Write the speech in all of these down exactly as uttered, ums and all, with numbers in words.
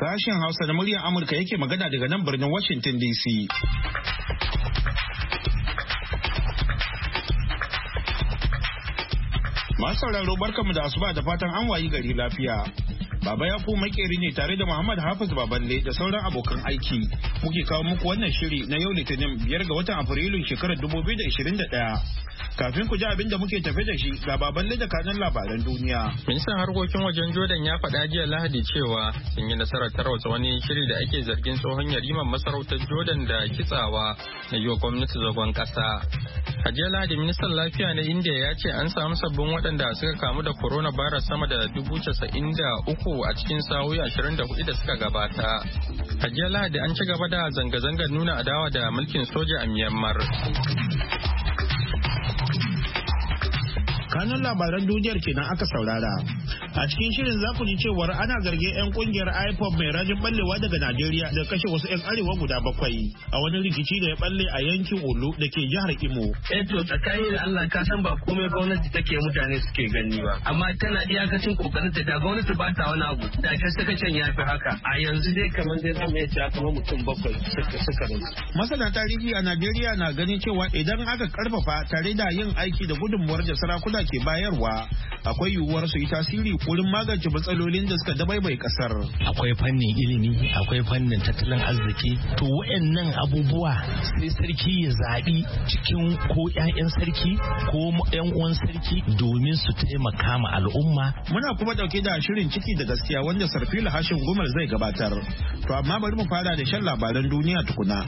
Sashen Hausa na muryar Amurka yake magana daga nan birnin Washington D C. Masu sauraro barkanmu da asuba da fatan an wayi gari lafiya. Baba ya ku makeri ne tare da Muhammad Hafiz Baballe da sauran abokan aiki. Muke kawo muku wannan shiri na yau Litinin biyar ga watan Afrilu shekarar dubu biyu da ishirin da ɗaya. Kafin ku ji abin da muke tafe da shi ga Baballe da kanan labaran duniya. Ministan harkokin wajen Jordan ya faɗa jiya Lahadi cewa sun yi nasarar tarwatsa wani shiri da ake zargin tsohon yariman masarautar Jordan da kitsawa na yi wa gwamnati zagon ƙasa. A jiya Lahadi ministan lafiya na India ya ce an samu sabbin waɗanda suka kamu da coronavirus sama da dubu casa'in da uku a cikin sa'o'i ashirin da hudu da suka gabata. A jiya Lahadi an ci gaba da zanga-zangar nuna adawa da mulkin soja a Myanmar. Kanun labaran duniyar kenan aka saurara. A cikin shirin za ku ji cewar ana zargin 'yan kungiyar I P O B mai rajin ballewa daga Najeriya da kashe wasu 'yan arewa guda bakwai a wani rikici da ya balle a yankin Olu da ke jihar Imo. Eh to tsakani da Allah ka san ba komai gwamnati take mutane suke gani ba. Amma tana iyakacin kokarin ta da gwamnati ba ta wani abu. Da kai sakacin ya fi haka. A yanzu dai kamar dai zamu iya cewa kamar mutum bakwai suka suka rasu. Masana tarihi a Najeriya na ganin cewa idan aka karfafa tare da yin aiki da gudunmuwar da sarakuna ke bayarwa akwai yiwuwar su yi tasiri wurin magance matsalolin da suka dabaibai kasar. Akwai fannin ilimi, akwai fannin tattalin arziki. To wayannan abubuwa sai sarki ya zaɓi cikin ko ƴaƴan sarki ko ƴan uwan sarki domin su taimaka ma al'umma. Muna kuma dauke da shirin ciki da gaskiya wanda Sarfila Hashin Gumal zai gabatar. To amma bari mu fara da shan labaran duniya tukuna.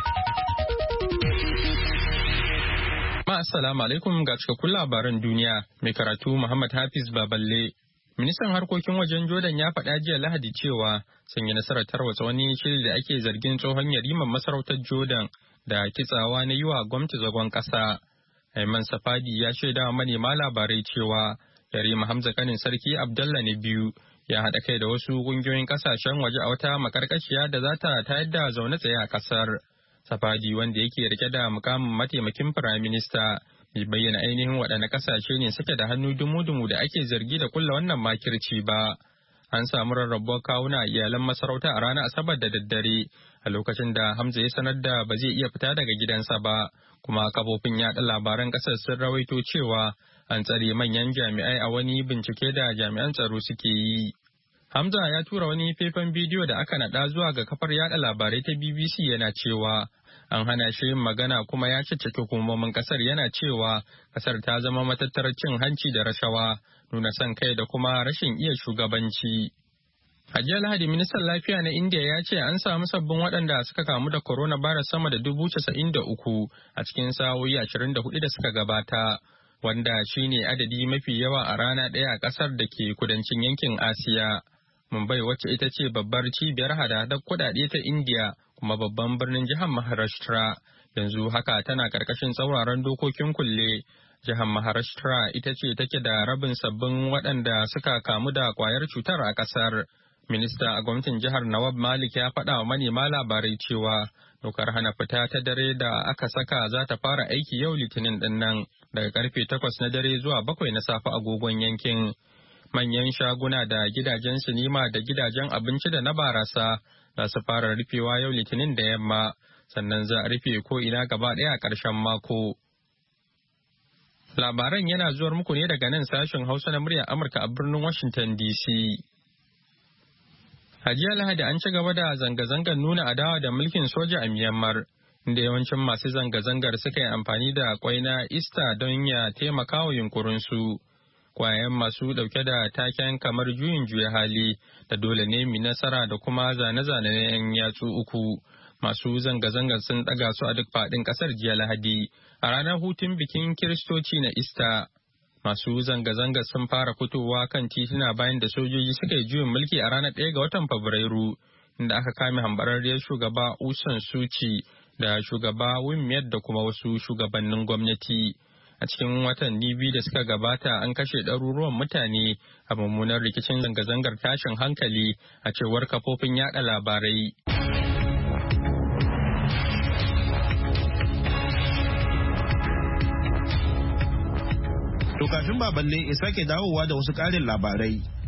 Assalamu alaikum ga cikakkun labaran duniya mai karatu Muhammad Hafiz Baballe. Ministan harkokin wajen Jordan ya faɗa jiya Lahadi cewa sun yi nasarar tarwatsa wani shiri da ake zargin tsohon yariman masarautar Jordan da kitsawa na yi wa gwamnati zagon ƙasa. Ayman Safadi ya shaida wa manema labarai cewa yarima Hamza kanin sarki Abdallah na biyu ya haɗa kai da wasu ƙungiyoyin ƙasashen waje a wata makarkashiya da za ta tayar da zaune tsaye a ƙasar. Safadi wanda yake rike da mukamin mataimakin firaminista bai bayyana ainihin waɗanne ƙasashe ne suke da hannu dumu-dumu da ake zargi da kulla wannan makirci ba. An samu rarrabuwar kawuna a iyalan masarauta a ranar Asabar da daddare a lokacin da Hamza ya sanar da ba zai iya fita daga gidansa ba, kuma kafofin yaɗa labaran ƙasar sun rawaito cewa an tsare manyan jami'ai a wani bincike da jami'an tsaro suke yi. Hamza ya tura wani faifan bidiyo da aka naɗa zuwa ga kafar yada labarai ta B B C yana cewa an hana shi yin magana kuma ya caccake hukumomin kasar yana cewa kasar ta zama matattarar cin hanci da rashawa, nuna son kai da kuma rashin iya shugabanci. A jiya Lahadi ministan lafiya na India ya ce an samu sabbin waɗanda suka kamu da coronavirus sama da dubu casa'in da uku a cikin sa'o'i ashirin da hudu da suka gabata, wanda shine adadi mafi yawa a rana ɗaya a ƙasar da ke kudancin yankin Asiya. Mumbai wacce ita ce babbar cibiyar hada-hadar kuɗaɗe ta India kuma babban birnin jihar Maharashtra yanzu haka tana karkashin tsauraran dokokin kulle. Jihar Maharashtra ita ce take da rabin sabbin waɗanda suka kamu da kwayar cutar a ƙasar. Minista a gwamnatin jihar Nawab Malik ya faɗa wa manema labarai cewa dokar hana fita ta dare da aka saka za ta fara aiki yau Litinin ɗin nan daga karfe takwas na dare zuwa bakwai na safe agogon yankin. Manyan shaguna da gidajen sinima da gidajen abinci da na barasa za su fara rufewa yau Litinin da yamma, sannan za a rufe ko ina gaba ɗaya a ƙarshen mako. Labaran yana zuwar muku ne daga nan sashen Hausa na muryar Amurka a birnin Washington D C. A jiya Lahadi an ci gaba da zanga-zangar nuna adawa da mulkin soja a Myanmar, inda yawancin masu zanga-zangar suka yi amfani da kwai na Easter don ya taimaka wa yunkurinsu. Kwayan masu dauke da taken kamar juyin juya hali da dole ne mi nasara da kuma zane-zane na 'yan yatsu uku. Masu zanga-zangar sun daga su a duk faɗin ƙasar jiya Lahadi a ranar hutun bikin Kiristoci na Ista. Masu zanga-zangar sun fara fitowa kan tituna bayan da sojoji suka yi juyin mulki a ranar ɗaya ga watan Fabrairu, inda aka kame hambararriyar shugaba Aung San Suu Kyi da shugaba Win Myint da kuma wasu shugabannin gwamnati. A cikin watanni biyu da suka gabata an kashe ɗaruruwan mutane a mummunar rikicin zanga-zangar tashin hankali a cewar kafofin yaɗa labarai. To kafin Baballe ya sake dawowa da wasu ƙarin labarai.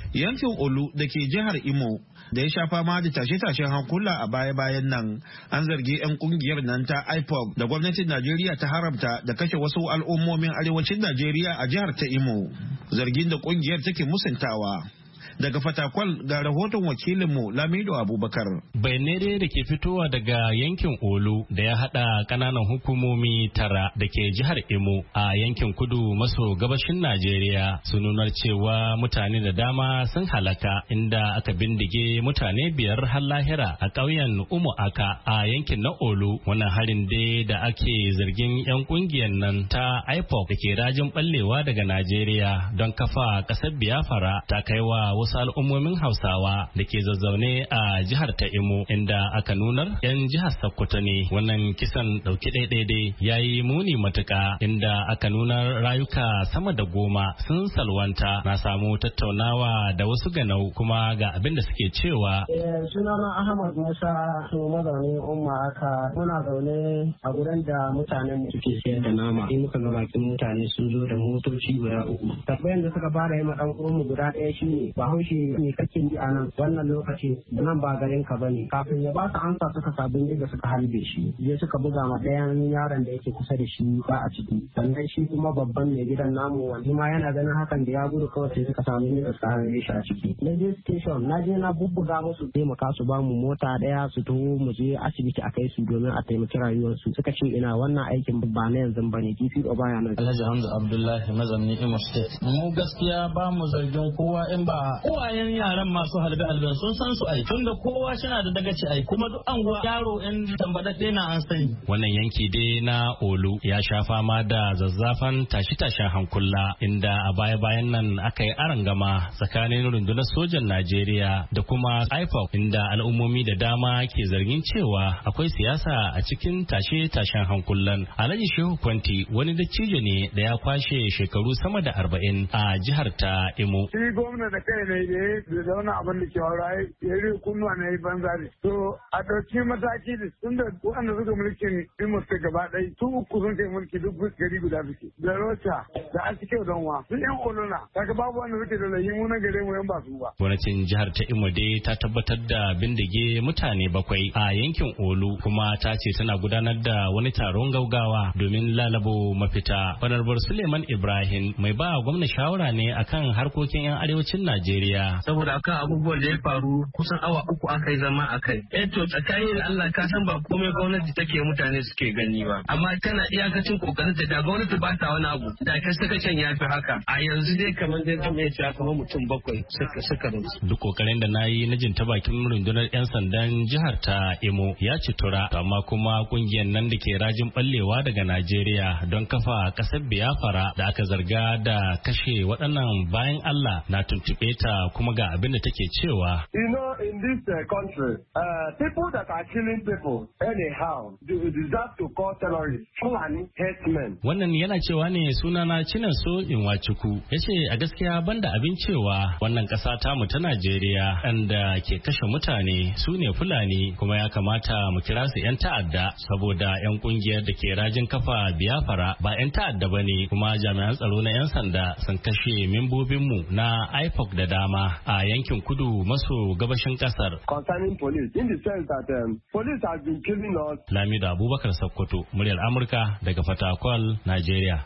Yankin Olu da ke jihar Imo da ya sha fama da tashe-tashen hankula a baya-bayan nan an zargi 'yan kungiyar nan ta I P O B da gwamnatin Najeriya ta haramta da kashe wasu al'ummomin arewacin Najeriya a jihar ta Imo, zargin da kungiyar take musuntawa. Daga Fatakwal ga rahoton wakilinmu Lamido Abubakar. Bayanai da ke fitowa daga yankin Olu da ya hada kananan hukumomi tara da ke jihar Imo a yankin kudu maso gabashin Najeriya sun nunar cewa mutane da dama sun halaka inda aka bindige mutane biyar har lahira a ƙauyen Umu Aka a yankin na Olu. Wannan harin dai da ake zargin 'yan kungiyar nan ta I P O B da ke rajin ballewa daga Najeriya don kafa ƙasar Biafra ta kaiwa wasu al'ummomin Hausawa da ke zazzaune a jihar ta Imo inda aka nunar 'yan jihar Sokoto ne. Wannan kisan ɗauki ɗaiɗaiɗai ya yi muni matuƙa inda aka nunar rayuka sama da goma sun salwanta. Na samu tattaunawa da wasu ganau kuma ga abin da suke cewa. Sunana Ahmad Musa, su mazaunin Umma Aka, muna zaune a gurin da mutanen suke sayar da nama. In muka ga bakin mutane sun zo da motoci guda uku. Tabbayan da suka fara yi ma ɗan uwanmu guda ɗaya shine ba haushi ne kake ji a nan wannan lokaci nan ba garin ka bane. Kafin ya ba su amsa suka sabin da suka harbe shi, je suka buga ma ɗayan yaron da yake kusa da shi ba a ciki. Sannan shi kuma babban mai gidan namu wani ma yana ganin hakan da ya gudu kawai sai suka samu ne da harbe shi a ciki. Na je station na je na bubbuga musu taimaka su ba mu mota ɗaya su taho mu je asibiti a kai su domin a taimaki rayuwarsu. Suka ce ina wannan aikin ba na yanzu bane, D P O baya nan. Alhaji Hamza Abdullahi mazamni Imo State. Mu gaskiya ba mu zargin kowa in ba uwayen yaran masu halbe halben sun san su ai, tunda kowa shina da dagaci ai, kuma duk anguwa yaro in tambadadde na an sani. Wannan yanki dai na Olu ya sha fama da zazzafan tashi-tashin hankula inda a baya-bayan nan aka yi arangama tsakanin rundunar sojan Najeriya da kuma I P O B inda al'ummomi da dama ke zargin cewa akwai siyasa a cikin tashe-tashin hankulan. Alhaji Shehu Kwanti wani dattijo ne da ya kwashe shekaru sama da arba'in a jihar ta Imo. Shi gwamna da kai ne da da wani abin da ke warai ya yi kunnuwa na yi banza ne. To a ɗauki mataki da tun da wanda suka mulkin Imo State gaba ɗaya su uku sun kai mulki duk gari guda suke. Da Rocha da Asike don wa su yan Olona kaga babu wanda suke da layi mu na gare mu yan ba su ba. Gwamnatin jihar ta Imo dai ta tabbatar da bindige mutane bakwai a yankin Olu kuma ta ce tana gudanar da wani taron gaugawa domin lalabo mafita. Honorable Suleiman Ibrahim mai ba gwamna shawara ne akan harkokin 'yan arewacin Najeriya. Saboda akan abubuwan da ya faru kusan awa uku aka yi zama a kai. Eh to tsakani da Allah ka san ba komai gwamnati take mutane suke gani ba. Amma tana iyakacin kokarin ta da gwamnati ba ta wani abu. Da kai suka can ya fi haka. A yanzu dai kamar dai zan iya cewa kamar mutum bakwai suka suka rasu. Duk kokarin da nayi na jin ta bakin rundunar 'yan sandan jihar ta Imo ya ci tura, amma kuma kungiyar nan da ke rajin ballewa daga Najeriya don kafa kasar Biafra da aka zarga da kashe waɗannan bayan Allah na tuntuɓe ta kuma ga abin da take cewa. You know, in this uh, country, uh, people that are killing people anyhow do deserve to call terrorists, Fulani herdsmen. Wannan yana cewa ne sunana Chinonso Inwachuku. Ya ce a gaskiya banda abin cewa wannan ƙasa tamu ta Najeriya da ke kashe mutane su ne Fulani, kuma ya kamata mu kira su 'yan ta'adda saboda 'yan kungiyar da ke rajin kafa Biafra ba 'yan ta'adda ba ne, kuma jami'an tsaro na 'yan sanda sun kashe membobinmu na I P O B da dama a yankin kudu maso gabashin kasar. Concerning police, in the sense that um, police has been killing us. Lamido Abubakar Sokoto, muryar Amurka daga Fatakwal, Najeriya.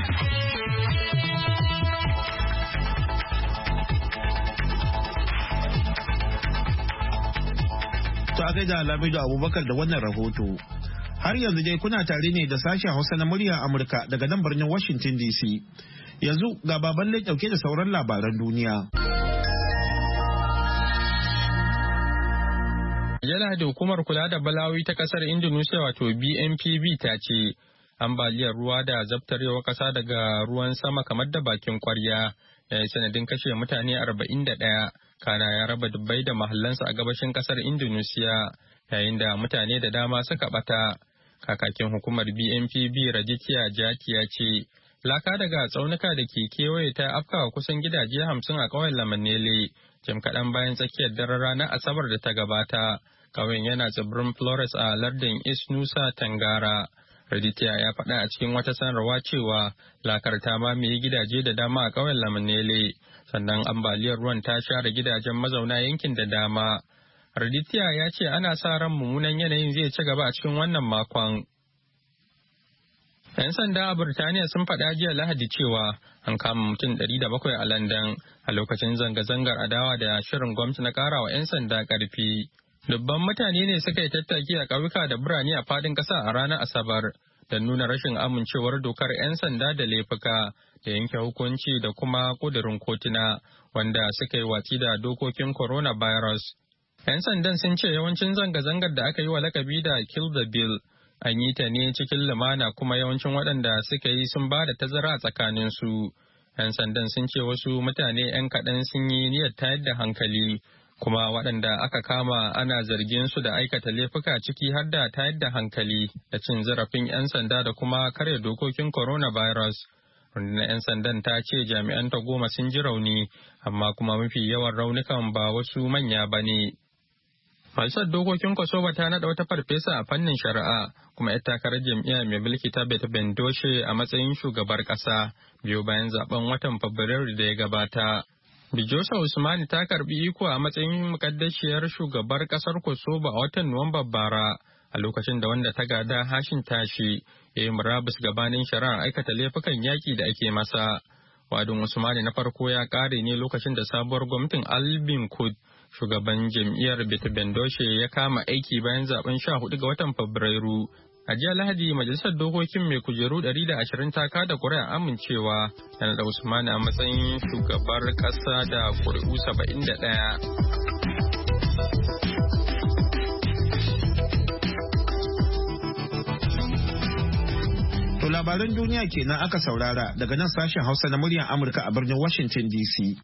To a gaida Lamido Abubakar da wannan rahoto. Har yanzu dai kuna tare ne da sashen Hausa na muryar Amurka daga nan birnin Washington D C. Yanzu ga baban lai dauke da sauran labaran duniya. Yana da hukumar kula da balawi ta kasar Indonesia wato B N P B ta ce ambaliyar ruwa da zabtarewar kasa daga ruwan sama kamar da bakin kwarya ya yi sanadin kashe mutane arba'in da ɗaya, kana ya raba dubbai da mahallansa a gabashin kasar Indonesia yayin da mutane da dama suka bata. Kakakin hukumar B N P B Raditya Jati ya ce laka daga tsaunuka da ke kewaye ta afkawa kusan gidaje hamsin a ƙauyen Lamanele jim kaɗan bayan tsakiyar daren ranar Asabar da ta gabata. Ƙauyen yana tsibirin Flores a lardin East Nusa Tenggara. Raditya ya faɗa a cikin wata sanarwa cewa lakar ta mamaye gidaje da dama a ƙauyen Lamanele, sannan ambaliyar ruwan ta share gidajen mazauna yankin da dama. Raditya ya ce ana sa ran mummunan yanayin zai ci gaba a cikin wannan makon. 'Yan sanda a Burtaniya sun faɗa jiya Lahadi cewa an kama mutum ɗari da bakwai a London a lokacin zanga-zangar adawa da shirin gwamnati na ƙara wa 'yan sanda ƙarfi. Dubban mutane ne suka yi tattaki a ƙauyuka da birane a fadin ƙasa a ranar Asabar don nuna rashin amincewar dokar 'yan sanda da laifuka da yanke hukunci da kuma ƙudurin kotuna wanda suka yi watsi da dokokin coronavirus. 'Yan sandan sun ce yawancin zanga-zangar da aka yi wa lakabi da Kill the Bill an yi ta ne cikin lumana kuma yawancin waɗanda suka yi sun ba da tazara a tsakaninsu. 'Yan sandan sun ce wasu mutane 'yan kaɗan sun yi niyyar tayar da hankali. Kuma waɗanda aka kama ana zargin su da aikata laifuka ciki har da tayar da hankali da cin zarafin 'yan sanda da kuma karya dokokin coronavirus. Rundunar 'yan sandan ta ce jami'an ta goma sun ji rauni, amma kuma mafi yawan raunukan ba wasu manya ba ne. Majalisar Dokokin Kosovo ta naɗa wata farfesa a fannin shari'a kuma 'yar takarar jam'iyya mai mulki ta Bet Bendoshe a matsayin shugabar ƙasa biyu bayan zaben watan Fabrairu da ya gabata. Bijosa Usmani ta karbi iko a matsayin mukaddashiyar shugabar kasar Kosovo a watan Nuwamba bara a lokacin da wanda ta gada Hashin Tashi ya yi murabus gabanin shari'ar aikata laifukan yaƙi da ake masa. Wadin Usmani na farko ya ƙare ne lokacin da sabuwar gwamnatin Albin Kud, shugaban jam'iyyar Bet Bendoshe, ya kama aiki bayan zaben sha hudu ga watan Fabrairu. A jiya Lahadi, Majalisar Dokokin mai kujeru ɗari da ashirin ta kada ƙuri'a amincewa da naɗa Usmani a matsayin shugabar ƙasa da ƙuri'u saba'in da ɗaya. To labaran duniya kenan aka saurara daga nan sashen Hausa na muryar Amurka a birnin Washington D C.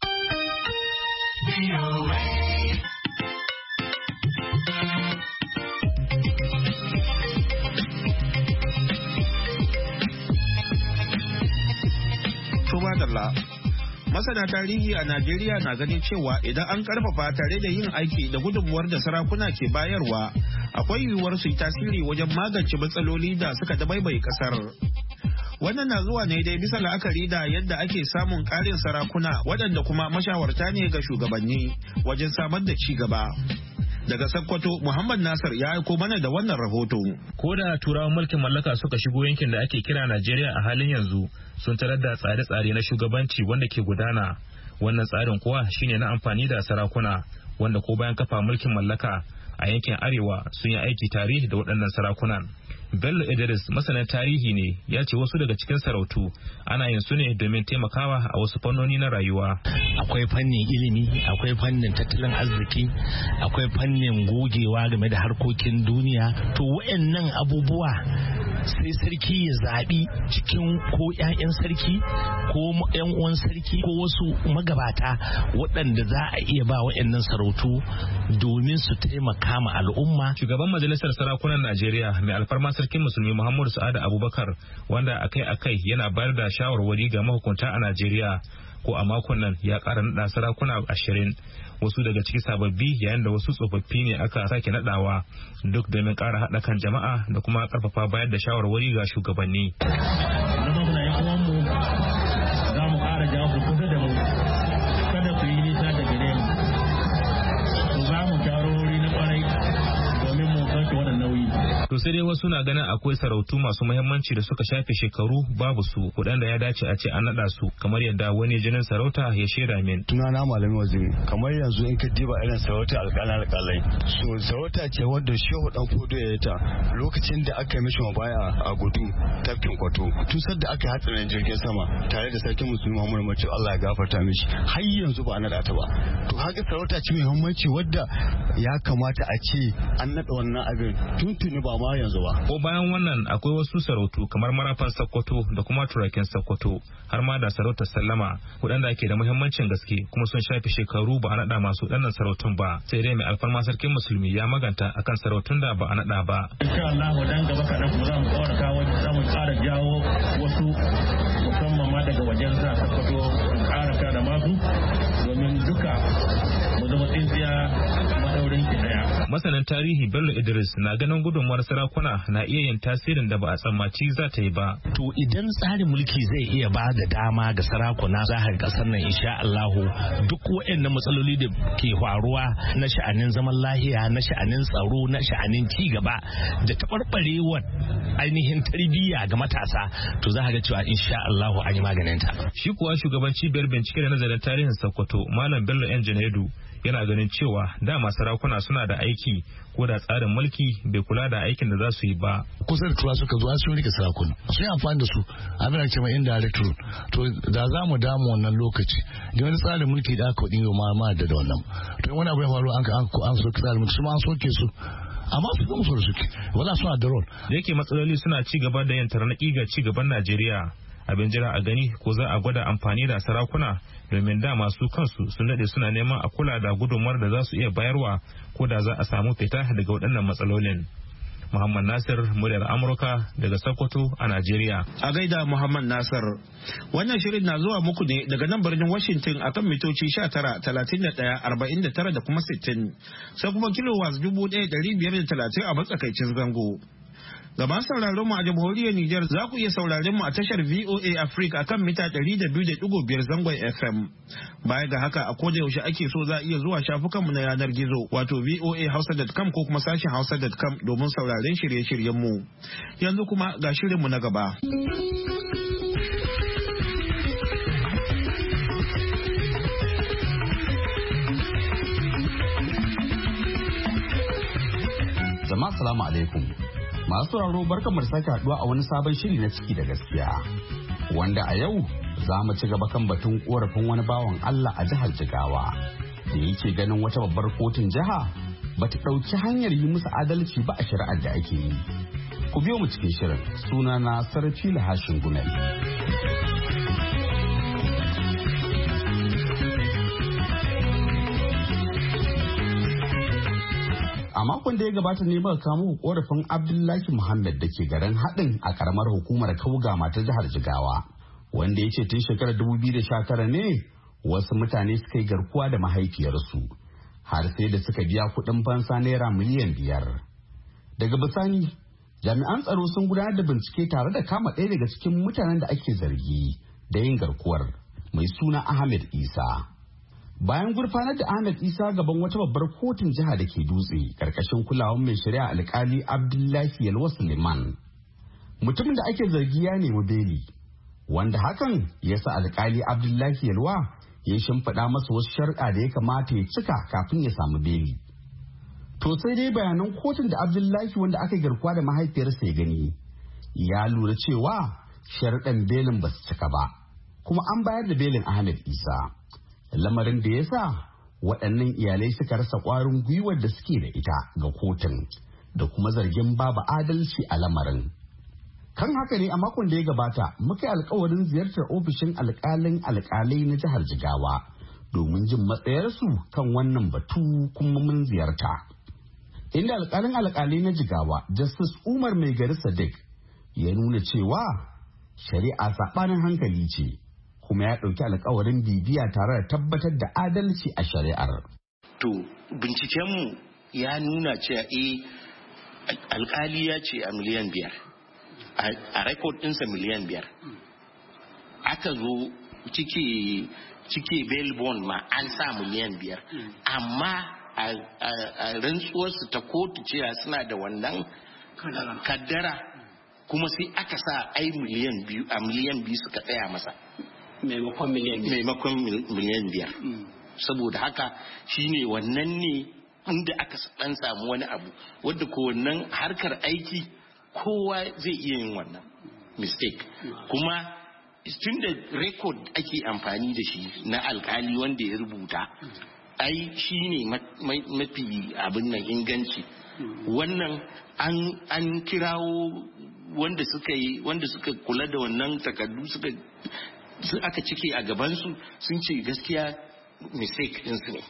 Masana tarihi a Najeriya na ganin cewa idan an karfafa tare da yin aiki da gudunmuwar da sarakuna ke bayarwa, akwai yiwuwar su yi tasiri wajen magance matsaloli da suka dabaibaye kasar. Wannan na zuwa ne dai bisa la'akari da yadda ake samun ƙarin sarakuna waɗanda kuma mashawarta ne ga shugabanni wajen samar da ci gaba. Daga Sokoto, Muhammad Nasir ya aiko mana da wannan rahoto. Ko da turawan mulkin mallaka suka shigo yankin da ake kira Najeriya a halin yanzu, sun tarar da tsare-tsare na shugabanci wanda ke gudana. Wannan tsarin kuwa shine na amfani da sarakuna, wanda ko bayan kafa mulkin mallaka a yankin Arewa sun yi aiki tare da waɗannan sarakunan. Bello Idris masanin tarihi ne, ya ce wasu daga cikin sarautu ana yin su ne domin taimakawa a wasu fannoni na rayuwa. Akwai fannin ilimi, akwai fannin tattalin arziki, akwai fannin gogewa game da harkokin duniya. To waɗannan abubuwa sai sarki ya zaɓi cikin ko 'ya'yan sarki ko 'yan uwan sarki ko wasu magabata waɗanda za a iya ba waɗannan sarautu domin su taimaka ma al'umma. Shugaban majalisar sarakunan Najeriya mai alfarma sarkin musulmi Muhammadu Sa'adu Abubakar, wanda akai-akai yana bayar da shawarwari ga mahukunta a Najeriya, ko a makon nan ya ƙara naɗa sarakuna ashirin, wasu daga ciki sababbi yayin da wasu tsofaffi ne aka sake naɗawa, duk domin ƙara haɗa kan jama'a da kuma ƙarfafa bayar da shawarwari ga shugabanni. Za mu ƙara jawo ku kusa da mu, kada ku yi nisa da gare mu. Za mu taro wuri na ƙwarai domin mu sauke wannan nauyi. To sai dai wasu na ganin akwai sarautu masu muhimmanci da suka shafe shekaru babu su, waɗanda ya dace a ce an naɗa su, kamar yadda wani jinin sarauta ya shaida min. Tunana Malami Waziri, kamar yanzu in ka diba irin sarauta alƙalan alƙalai. So sarauta ce wadda Shehu Dan Fodo ya yi ta lokacin da aka yi mishi mabaya a gudu tafkin Kwato. Tusar da aka yi hatsarin jirgin sama tare da sarkin musulmi Muhammadu Mace Allah ya gafarta mishi. Har yanzu ba a naɗa ta ba. To haka sarauta ce mai muhimmanci wadda ya kamata a ce an naɗa wannan abin tuntuni ba ma yanzu ba. Ko bayan wannan akwai wasu sarautu kamar marafan Sokoto da kuma turakin Sokoto, har ma da sarautar Sallama, waɗanda ke da muhimmancin gaske kuma sun shafi shekaru ba a naɗa masu ɗannan sarautun ba. Sai dai mai alfarma sarkin musulmi ya maganta akan sarautun da ba a naɗa ba. Insha Allah dan gaba kaɗan kuma za mu ƙara kawo za mu ƙara jawo wasu musamman ma daga wajen sa Sokoto ƙara kada masu domin duka mu zama tsintsiya madaurin ki daya. Masanin tarihi Bello Idris na ganin gudunmuwar sarakuna na iya yin tasirin da ba a tsammaci za ta yi ba. To idan tsarin mulki zai iya ba da dama ga sarakuna zahar kasar nan insha Allahu duk waɗannan matsaloli da ke faruwa na sha'anin zaman lahiya, na sha'anin tsaro, na sha'anin ci gaba da taɓarɓarewar ainihin tarbiyya ga matasa to za ga cewa insha Allahu an yi maganin ta. Shi kuwa shugaban cibiyar bincike da nazarin tarihin Sokoto Malam Bello Yan Janaidu yana ganin cewa dama sarakuna suna da aiki ko da tsarin mulki bai kula da aikin da za su yi ba. Kusa da tura suka zo an sun rike sarakuna sun yi amfani da su abin da ke mai indirect rule to da za mu damu wannan lokaci da wani tsarin mulki da aka dinga ma ma da wannan to wani abu ya faru an an soke tsarin mulki su ma an soke su amma su kuma su suke wala suna da role da yake matsaloli suna ci gaba da yin tarnaƙi ga ci gaban Najeriya. Abin jira a gani ko za a gwada amfani da sarakuna domin da masu kansu sun daɗe suna neman a kula da gudunmuwar da za su iya bayarwa ko da za a samu fita daga waɗannan matsalolin. Muhammad Nasir, muryar Amurka daga Sokoto a Najeriya. A gaida Muhammad Nasir. Wannan shirin na zuwa muku ne daga nan birnin Washington akan mitoci sha tara, talatin da ɗaya, arba'in da tara da kuma sittin. Sai kuma kilowatts dubu ɗaya ɗari biyar da talatin a matsakaicin zango. Ga masu sauraron mu a jamhuriyar Nijar za ku iya sauraron mu a tashar V O A Africa akan mita ɗari da biyu da ɗigo biyar zangon F M. Baya ga haka a koda yaushe ake so za a iya zuwa shafukanmu na yanar gizo wato v o a hausa dot com ko kuma sashen hausa dot com domin sauraron shirye-shiryen mu. Yanzu kuma ga shirin mu na gaba. Jama'a salamu alaikum. Masu sauraro barkan da sake haduwa a wani sabon shiri na ciki da gaskiya wanda a yau za mu ci gaba kan batun korafin wani bawan Allah a jihar Jigawa da yake ganin wata babbar kotun jiha bata ɗauki hanyar yi musu adalci ba a shari'ar da ake yi. Ku biyo mu cikin shirin sunana Sarfila Hashin Gumel. A makon da ya gabata ne muka kamo korafin Abdullahi Muhammad da ke garin haɗin a karamar hukumar Kaugama ta jihar Jigawa, wanda ya ce tun shekarar dubu biyu da sha tara ne wasu mutane suka yi garkuwa da mahaifiyarsu har sai da suka biya kuɗin fansa naira miliyan biyar. Daga bisani jami'an tsaro sun gudanar da bincike tare da kama ɗaya daga cikin mutanen da ake zargi da yin garkuwar mai suna Ahmed Isa. Bayan gurfanar da Ahmed Isa gaban wata babbar kotun jiha da ke Dutse karkashin kulawar mai shari'a alkali Abdullahi Yalwa Suleiman, mutumin da ake zargi ya nemi beli, wanda hakan ya sa alkali Abdullahi Yalwa ya shimfiɗa masa wasu sharuɗa da ya kamata ya cika kafin ya samu beli. To sai dai bayanan kotun da Abdullahi wanda aka garkuwa da mahaifiyarsa ya gani ya lura cewa sharuɗan belin ba su cika ba, kuma an bayar da belin Ahmed Isa. Lamarin da ya sa waɗannan iyalai suka rasa ƙwarin gwiwar da suke da ita ga kotun da kuma zargin babu adalci a lamarin. Kan haka ne a makon da ya gabata muka yi alkawarin ziyartar ofishin alƙalin alƙalai na jihar Jigawa domin jin matsayarsu kan wannan batu kuma mun ziyarta. Inda alƙalin alƙalai na Jigawa Justice Umar Mai Gari Sadiq ya nuna cewa shari'a saɓanin hankali ce. Kuma ya ɗauki alkawarin bibiya tare da tabbatar da adalci a shari'ar. To, bincikenmu ya nuna cewa eh alkali ya ce a miliyan biyar, a rekod ɗinsa miliyan biyar. Aka zo cike cike bail bond ma an sa miliyan biyar, amma a rantsuwarsu ta kotu cewa suna da wannan kaddara kuma sai aka sa ai miliyan biyu a miliyan biyu suka tsaya masa. maimakon miliyan biyar maimakon miliyan biyar saboda haka shine wannan ne inda aka dan samu wani abu wadda ko wannan harkar aiki kowa zai iya yin wannan mistake kuma tun da record ake amfani da shi na alkali wanda ya rubuta ai shine mafi abin nan inganci wannan an kirawo wanda suka yi wanda suka kula da wannan takardu suka sun aka cike a gabansu sun ce gaskiya mistake ɗinsu ne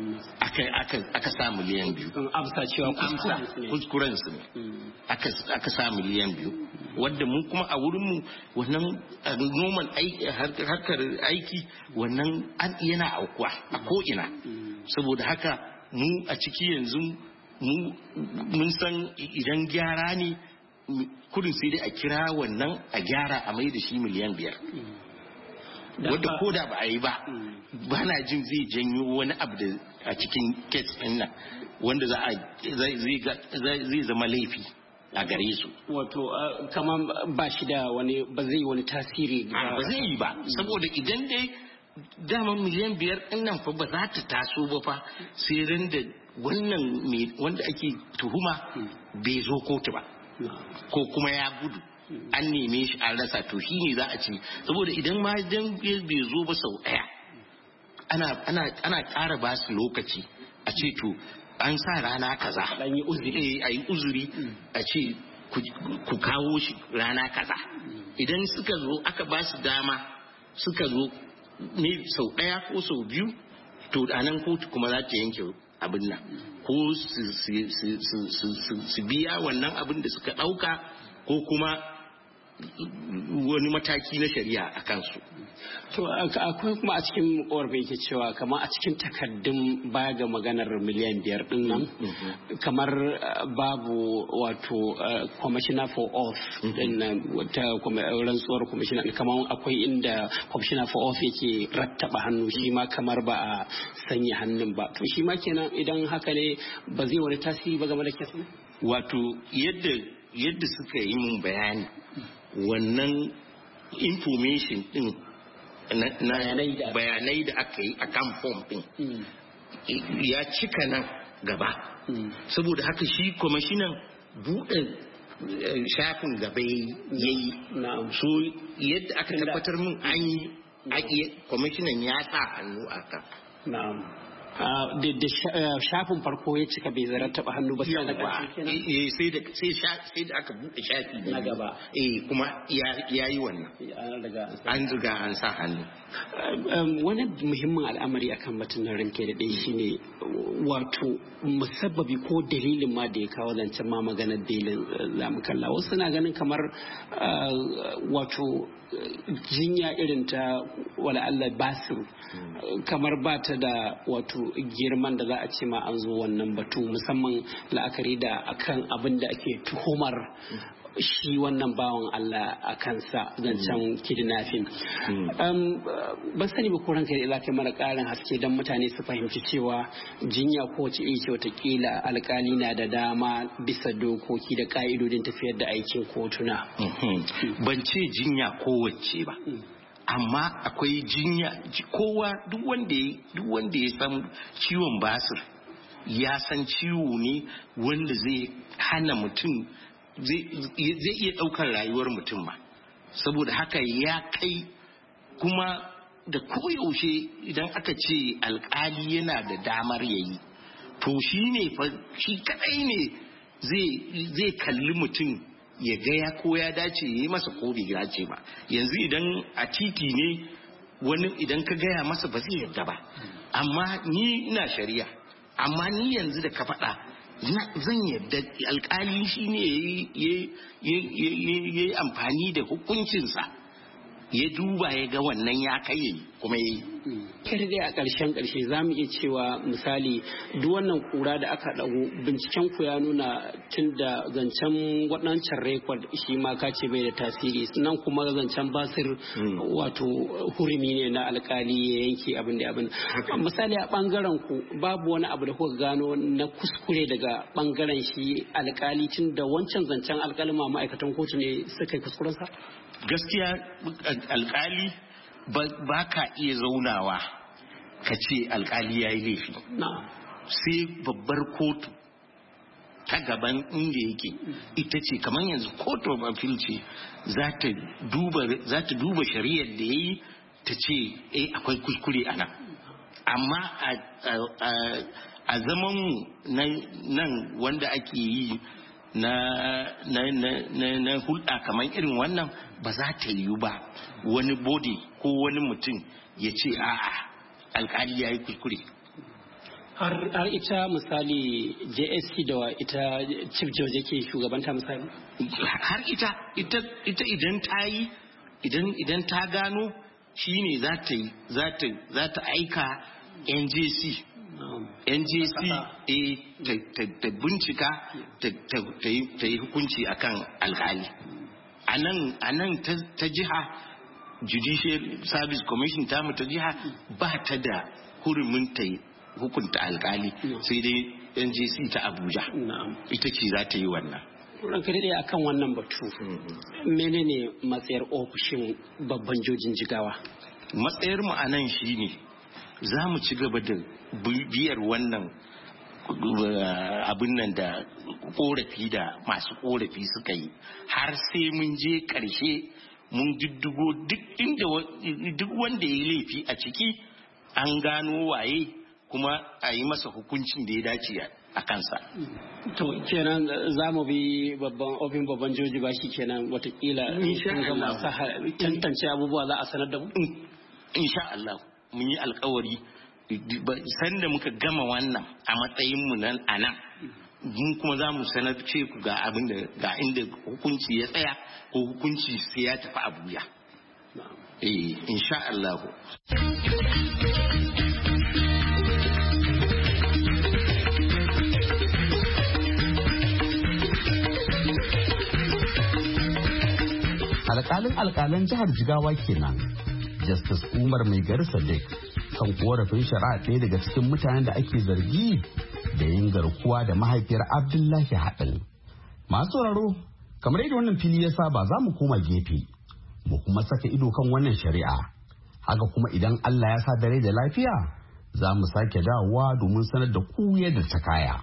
aka sa miliyan biyu amsa cewa kuskuren su ne aka sa miliyan biyu wadda mu kuma a wurinmu wannan normal harkar aiki wannan yana aukuwa a ko'ina saboda haka mu a ciki yanzu mun san idan gyara ne kudin sai dai a kira wannan a gyara a mai da shi miliyan biyar wadda ko da ba a yi ba ba na jin zai janyo wani abu da a cikin kes ɗin nan wanda za a zai zama laifi a gare su. Wato kamar ba shi da wani ba zai wani tasiri ba zai yi ba saboda idan dai dama miliyan biyar ɗin nan fa ba za ta taso ba fa sai ran da wannan wanda ake tuhuma bai zo kotu ba ko kuma ya gudu an neme shi an rasa to shi ne za a ce saboda idan ma idan bai zo ba sau ɗaya ana ana ana ƙara ba su lokaci a ce to an sa rana kaza an yi uzuri a yi uzuri a ce ku kawo shi rana kaza idan suka zo aka ba su dama suka zo ne sau ɗaya ko sau biyu to a nan kotu kuma za ta yanke abin nan ko su biya wannan abin da suka ɗauka ko kuma wani mataki na shari'a a kansu. To akwai kuma a cikin ƙorafi yake cewa kamar a cikin takardun baya ga maganar miliyan biyar din nan kamar babu wato commissioner for oath din nan ta rantsuwar commissioner kamar akwai inda commissioner for oath yake rattaba hannu shi ma kamar ba a sanya hannun ba to shi ma kenan idan haka ne ba zai wani tasiri ba game da kesu. Wato yadda yadda suka yi mun bayani wannan information din na bayanai da aka yi a kan form din ya cika nan gaba saboda haka shi kwamishinan buɗe shafin gaba ya yi so yadda aka tabbatar min an yi kwamishinan ya sa hannu a kan da shafin farko ya cika bai zarar taba hannu ba sai da sai da aka buɗe shafi na gaba eh kuma ya yi wannan an riga an sa hannu. Wani muhimmin al'amari akan batun nan ranke da ɗaya shine wato musabbabi ko dalilin ma da ya kawo zancen ma maganar dalilin zamu kalla wasu na ganin kamar wato jinya irin ta wala Allah basir kamar ba ta da wato girman da za a ce ma an zo wannan batu musamman la'akari da akan abin da ake tuhumar shi wannan bawan Allah a kansa zancen kidnapping. Ban sani ba ko ranka da za mana ƙarin haske don mutane su fahimci cewa jinya ko wace iri ce watakila alkali na da dama bisa dokoki da ƙa'idodin tafiyar da aikin kotuna. Ban ce jinya kowace ba. Amma akwai jinya kowa duk wanda ya san ciwon basir ya san ciwo ne wanda zai hana mutum zai iya ɗaukar rayuwar mutum ma saboda haka ya kai kuma da koyaushe idan aka ce alkali yana da damar yayi to shi ne shi kadai ne zai kalli mutum ya gaya ko ya dace ya yi masa ko bai dace ba yanzu idan a titi ne wani idan ka gaya masa ba zai yarda ba amma ni ina shari'a amma ni yanzu da ka faɗa zan yadda alkali shi ne ya yi amfani da hukuncinsa ya duba ya ga wannan ya kai kuma ya yi. Kar dai a ƙarshen ƙarshe za mu iya cewa misali duk wannan kura da aka ɗago binciken ku ya nuna tun da zancen waɗancan rekod shi ma ka ce bai da tasiri nan kuma zancen basir wato hurumi ne na alkali ya yanke abin da abin. Misali a ɓangaren ku babu wani abu da kuka gano na kuskure daga ɓangaren shi alkali tun da wancan zancen alkalima ma'aikatan kotu ne suka yi kuskurensa? Gaskiya alkali ba ka iya zaunawa ka ce alkali ya yi laifi sai babbar kotu ta gaban inda yake ita ce kamar yanzu kotu of appeal ce za ta duba shari'ar da ya yi ta ce eh akwai kuskure a nan amma a zaman nan wanda ake yi na na na na hulɗa kamar irin wannan ba za ta yiwu ba wani body ko wani mutum ya ce a'a alkali ya yi kuskure. Har ita misali J S C da ita chief judge yake shugabanta misali? Har ita ita idan ta yi idan idan ta gano shi ne za ta yi za ta aika N J C N J C ta bincika ta yi hukunci akan alkali. A nan ta jiha Judicial Service Commission ta mu ta jiha ba ta da hurumin ta hukunta alkali sai dai N J C ta Abuja ita ce za ta yi wannan. ranka daɗe akan wannan batu menene matsayar ofishin babban jojin Jigawa? Matsayar mu a nan shine za mu ci gaba da biyar wannan abin nan da korafi da masu korafi suka yi har sai mun je ƙarshe mun diddigo duk inda duk wanda ya laifi a ciki an gano waye kuma a yi masa hukuncin da ya dace a kansa. To kenan za mu bi babban ofin babban joji ba shi kenan watakila kun ga masu tantance abubuwa za a sanar da mu? Insha Allah mun yi alkawari sanda muka gama wannan a matsayin mu nan a nan mun kuma za mu sanar ce ku ga abin da ga inda hukunci ya tsaya ko hukunci sai ya tafi Abuja. Eh insha Allah. alƙalin alƙalan jihar Jigawa kenan Justice Umar Mai Gari Sadiq kan korafin shari'a ɗaya daga cikin mutanen da ake zargi da yin garkuwa da mahaifiyar Abdullahi Haɗin. Masu sauraro kamar yadda wannan fili ya saba za mu koma gefe mu kuma saka ido kan wannan shari'a haka kuma idan Allah ya sa dare da lafiya za mu sake dawowa domin sanar da ku yadda ta kaya.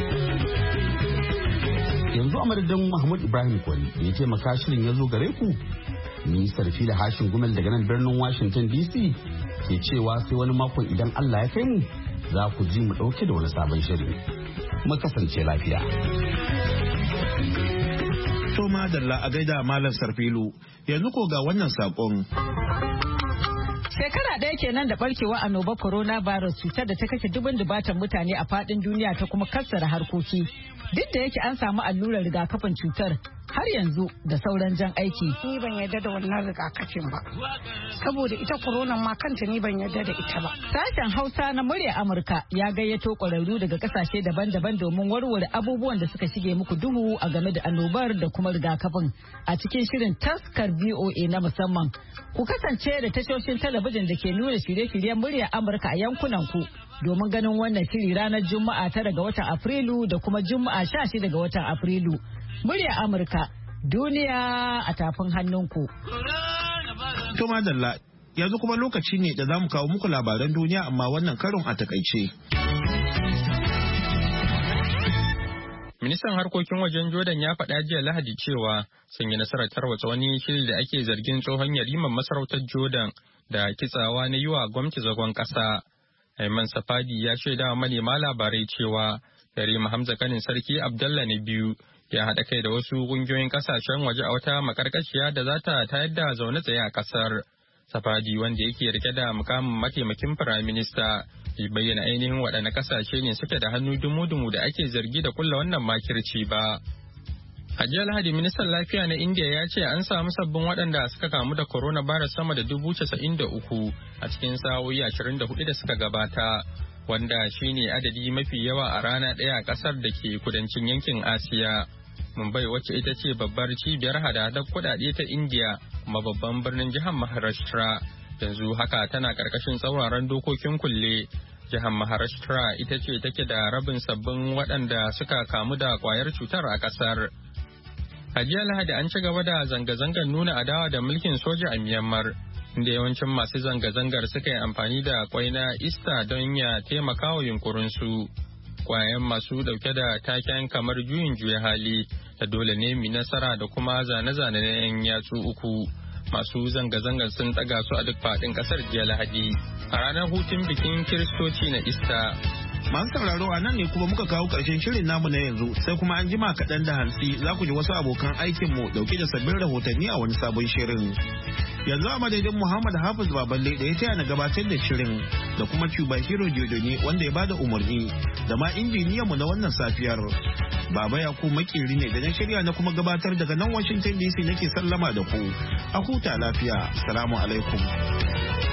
Yanzu a madadin Mahmud Ibrahim Kwari da ya taimaka shirin ya zo gare ku ni Sarfi da Hashin Gumel daga nan birnin Washington D C ke cewa sai wani makon idan Allah ya kai mu za ku ji mu ɗauke da wani sabon shiri. Mu kasance lafiya. To madalla a gaida Malam Sarfilu yanzu ko ga wannan sakon. Shekara ɗaya kenan da barkewa annobar coronavirus cutar da ta kashe dubin dubatan mutane a faɗin duniya ta kuma kassara harkoki. Duk da yake an samu allurar rigakafin cutar har yanzu da sauran jan aiki. Ni ban yarda da wannan rigakafin ba. Saboda ita corona ma kanta ni ban yarda da ita ba. Sashen Hausa na murya Amurka ya gayyato ƙwararru daga kasashe daban-daban domin warware abubuwan da suka shige muku duhu a game da annobar da kuma rigakafin a cikin shirin taskar V O A na musamman. Ku kasance da tashoshin talabijin da ke nuna shirye-shiryen murya Amurka a yankunan ku domin ganin wannan shiri ranar Juma'a tara ga watan Afrilu da kuma Juma'a sha shida ga watan Afrilu. Murya Amurka duniya a tafin hannunku. To madalla yanzu kuma lokaci ne da za mu kawo muku labaran duniya amma wannan karon a takaice. Ministan harkokin wajen Jordan ya faɗa jiya Lahadi cewa sun yi nasarar tarwatsa wani shiri da ake zargin tsohon yariman masarautar Jordan da kitsawa na yi wa gwamnati zagon ƙasa. Ayman Safadi ya shaida wa manema labarai cewa Yarima Hamza kanin sarki Abdallah na biyu ya haɗa kai da wasu ƙungiyoyin ƙasashen waje a wata makarkashiya da za ta tayar da zaune tsaye a ƙasar. Safadi wanda yake rike da mukamin mataimakin firaminista bai bayyana ainihin waɗanne ƙasashe ne suke da hannu dumu-dumu da ake zargi da kulla wannan makirci ba. A jiya Lahadi ministan lafiya na India ya ce an samu sabbin waɗanda suka kamu da coronavirus sama da dubu casa'in da uku a cikin sa'o'i ashirin da hudu da suka gabata, wanda shine adadi mafi yawa a rana ɗaya a ƙasar da ke kudancin yankin Asiya. Mumbai wacce ita ce babbar cibiyar hada-hadar kuɗaɗe ta India kuma babban birnin jihar Maharashtra. Yanzu haka tana ƙarƙashin tsauraran dokokin kulle. Jihar Maharashtra ita ce take da rabin sabbin waɗanda suka kamu da ƙwayar cutar a ƙasar. A jiya Lahadi an ci gaba da zanga-zangar nuna adawa da mulkin soja a Myanmar, inda yawancin masu zanga-zangar suka yi amfani da kwai na Easter don ya taimaka wa yunkurinsu. Kwayan masu dauke da taken kamar juyin juya hali da dole ne mi nasara da kuma zane-zane na 'yan yatsu uku. Masu zanga-zangar sun ɗaga su a duk faɗin ƙasar jiya Lahadi a ranar hutun bikin Kiristoci na Easter. Masu sauraro a nan ne kuma muka kawo ƙarshen shirin namu na yanzu sai kuma an jima kaɗan da hantsi za ku ji wasu abokan aikinmu ɗauke da sabbin rahotanni a wani sabon shirin. Yanzu a madadin Muhammad Hafiz Baballe da ya taya na gabatar da shirin da kuma Cuba Hero Diodone wanda ya bada umarni da ma injiniyanmu na wannan safiyar. Baba Yakubu makeri ne da na shirya na kuma gabatar daga nan Washington D C nake sallama da ku. A huta lafiya. Assalamu alaikum.